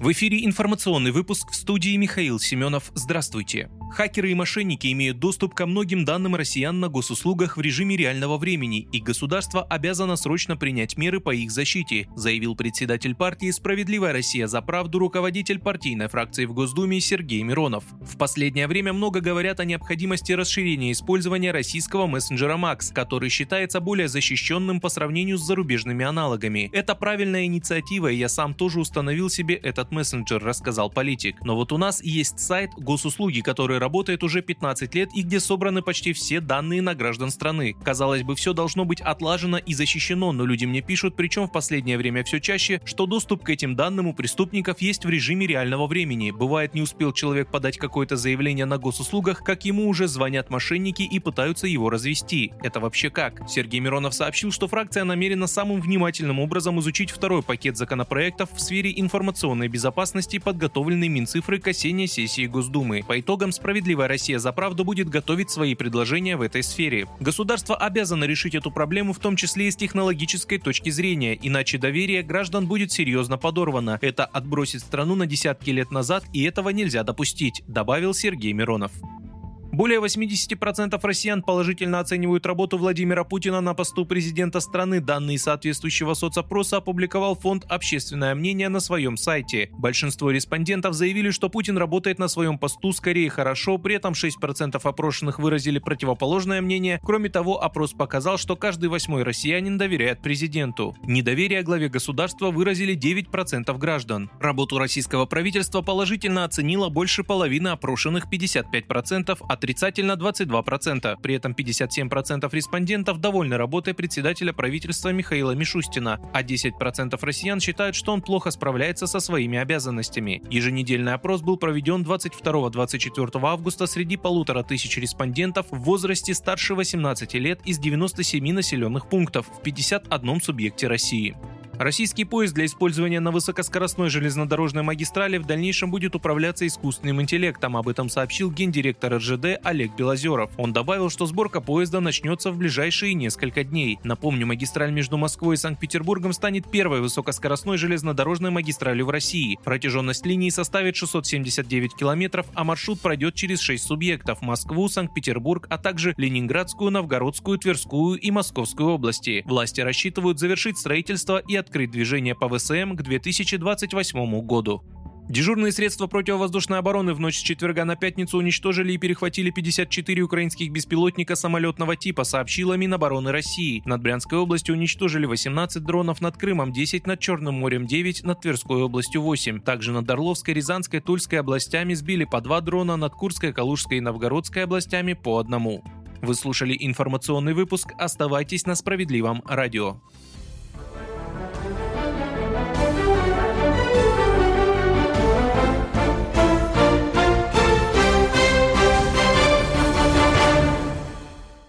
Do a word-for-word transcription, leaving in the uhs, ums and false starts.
В эфире информационный выпуск, в студии Михаил Семенов. Здравствуйте. Хакеры и мошенники имеют доступ ко многим данным россиян на госуслугах в режиме реального времени, и государство обязано срочно принять меры по их защите, заявил председатель партии «Справедливая Россия за правду», руководитель партийной фракции в Госдуме Сергей Миронов. В последнее время много говорят о необходимости расширения использования российского мессенджера Макс, который считается более защищенным по сравнению с зарубежными аналогами. Это правильная инициатива, и я сам тоже установил себе этот мессенджер, рассказал политик. Но вот у нас есть сайт госуслуги, который работает уже пятнадцать лет и где собраны почти все данные на граждан страны. Казалось бы, все должно быть отлажено и защищено, но люди мне пишут, причем в последнее время все чаще, что доступ к этим данным у преступников есть в режиме реального времени. Бывает, не успел человек подать какое-то заявление на госуслугах, как ему уже звонят мошенники и пытаются его развести. Это вообще как? Сергей Миронов сообщил, что фракция намерена самым внимательным образом изучить второй пакет законопроектов в сфере информационной безопасности, подготовленный Минцифрой к осенней сессии Госдумы. По итогам «Справедливая Россия за правду» будет готовить свои предложения в этой сфере. Государство обязано решить эту проблему, в том числе и с технологической точки зрения, иначе доверие граждан будет серьезно подорвано. Это отбросит страну на десятки лет назад, и этого нельзя допустить, добавил Сергей Миронов. Более восемьдесят процентов россиян положительно оценивают работу Владимира Путина на посту президента страны. Данные соответствующего соцопроса опубликовал фонд «Общественное мнение» на своем сайте. Большинство респондентов заявили, что Путин работает на своем посту скорее хорошо, при этом шесть процентов опрошенных выразили противоположное мнение. Кроме того, опрос показал, что каждый восьмой россиянин доверяет президенту. Недоверие главе государства выразили девять процентов граждан. Работу российского правительства положительно оценило больше половины опрошенных, пятьдесят пять процентов, от отрицательно двадцать два процента. При этом пятьдесят семь процентов респондентов довольны работой председателя правительства Михаила Мишустина, а десять процентов россиян считают, что он плохо справляется со своими обязанностями. Еженедельный опрос был проведен двадцать второго — двадцать четвёртого августа среди полутора тысяч респондентов в возрасте старше восемнадцати лет из девяноста семи населенных пунктов в пятидесяти одном субъекте России. Российский поезд для использования на высокоскоростной железнодорожной магистрали в дальнейшем будет управляться искусственным интеллектом. Об этом сообщил гендиректор эр жэ дэ Олег Белозеров. Он добавил, что сборка поезда начнется в ближайшие несколько дней. Напомню, магистраль между Москвой и Санкт-Петербургом станет первой высокоскоростной железнодорожной магистралью в России. Протяженность линии составит шестьсот семьдесят девять километров, а маршрут пройдет через шесть субъектов – Москву, Санкт-Петербург, а также Ленинградскую, Новгородскую, Тверскую и Московскую области. Власти рассчитывают завершить строительство и открыть движение по вэ эс эм к две тысячи двадцать восьмому году. Дежурные средства противовоздушной обороны в ночь с четверга на пятницу уничтожили и перехватили пятьдесят четыре украинских беспилотника самолетного типа, сообщила Минобороны России. Над Брянской областью уничтожили восемнадцать дронов, над Крымом десять, над Черным морем девять, над Тверской областью восемь. Также над Орловской, Рязанской, Тульской областями сбили по два дрона, над Курской, Калужской и Новгородской областями по одному. Вы слушали информационный выпуск. Оставайтесь на Справедливом радио.